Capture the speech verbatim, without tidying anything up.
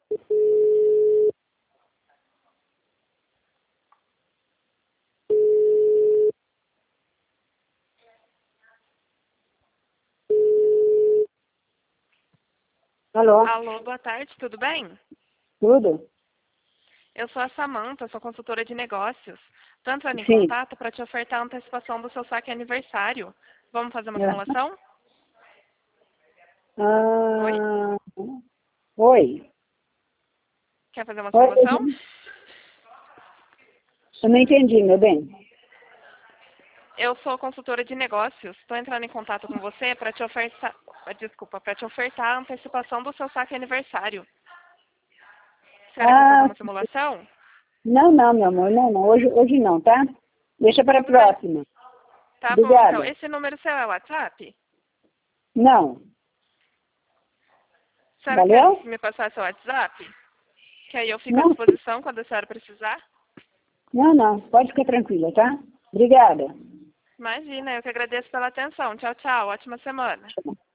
Alô? Alô, boa tarde, tudo bem? Tudo? Eu sou a Samanta, sou consultora de negócios. Estou entrando em Sim. contato para te ofertar a antecipação do seu saque aniversário. Vamos fazer uma É. simulação? Oi? Ah, oi. Quer fazer uma Oi. simulação? Eu não entendi, meu bem. Eu sou consultora de negócios. Estou entrando em contato com você para te ofertar, desculpa, para te ofertar a antecipação do seu saque aniversário. Será que quer fazer Ah, uma simulação? não, não, meu amor, não, não. Hoje, hoje não, tá? Deixa para a Tudo bem. próxima. Tá bom, então. Obrigada. Esse número seu é o WhatsApp? Não. A senhora quer Valeu? me passar seu WhatsApp? Que aí eu fico à Não, disposição quando a senhora precisar. não, não. Pode ficar tranquila, tá? Obrigada. Imagina, eu que agradeço pela atenção. Tchau, tchau. Ótima semana.